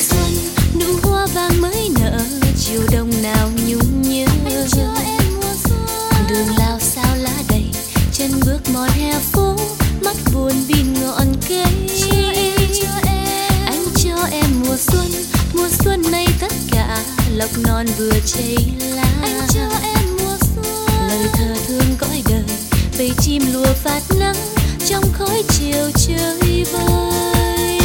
xuân, nụ hoa vàng mới nở, chiều đông nào nhung nhớ. Anh cho em mùa xuân. Đường lao sao lá đầy, chân bước mòn hè phố, mắt buồn vì ngọn cây. Anh cho em mùa xuân này tất cả lộc non vừa cháy lá. Anh cho em mùa xuân. Lời thơ thương cõi đời, bầy chim lùa phát nắng trong khói chiều chơi vơi.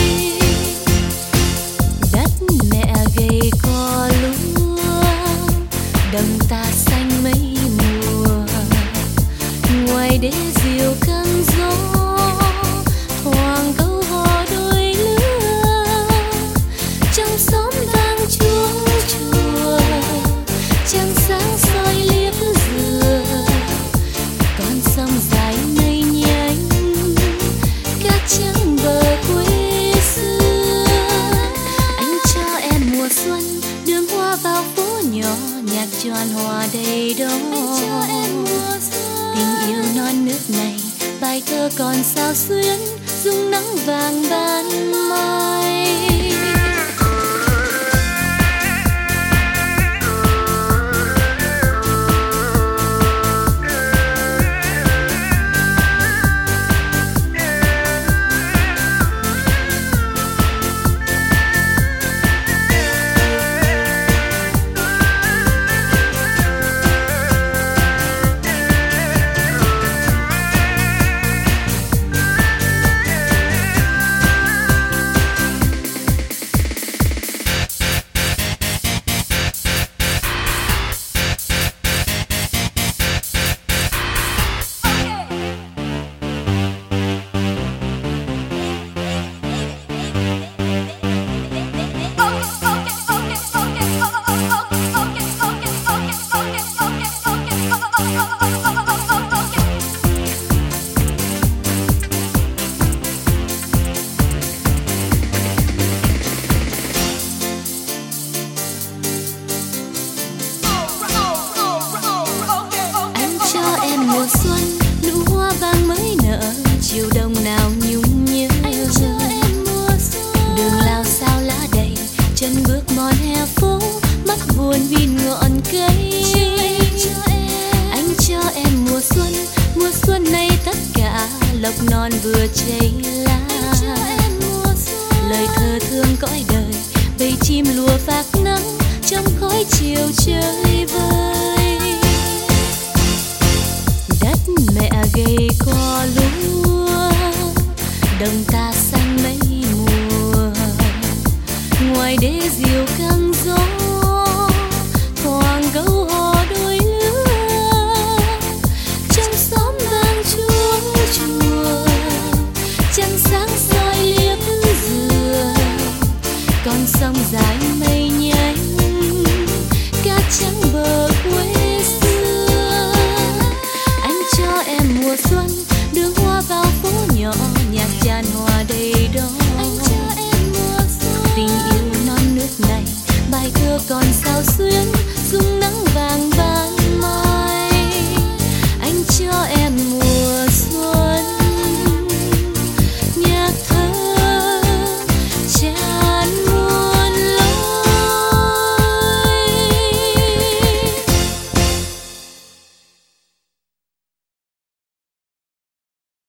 Đất mẹ gầy cò lúa, đồng ta xanh mấy mùa. Ngoài đê diều căng gió, thoảng câu hò đôi lứa. Trong xóm vang chuông chùa, trăng sáng soi liếc dừa. Con sông dài mây nhánh, cát trắng bờ quê xưa. Anh cho em mùa xuân, đường hoa vào phố nhỏ, nhạc tròn hòa đầy đó. Anh cho em mùa xuân. Tình yêu non nước này, bài thơ còn sao xuyến, dung nắng vàng ban mai. Mùa xuân, nụ hoa vàng mới nở, chiều đông nào nhung nhớ. Anh cho em mùa xuân. Đường lao sao lá đầy, chân bước mòn hè phố, mắt buồn vì ngọn cây. Anh cho em mùa xuân này tất cả lộc non vừa cháy lá. Lời thơ thương cõi đời, bầy chim lùa phác nắng trong khói chiều chơi vơi. Đất mẹ gầy cò lúa, đồng ta xanh mấy mùa. Ngoài đê diều căng gió, thoảng gấu hò đôi lứa. Trong xóm vang chuông chùa, trăng sáng soi liếc dừa. Con sông dài mây nhánh, cát trắng bờ quê xưa. Anh cho em mùa xuân, đường hoa vào phố nhỏ, nhạc tràn hòa đầy đó. Anh cho em mùa xuân. Tình yêu non nước này, bài thơ còn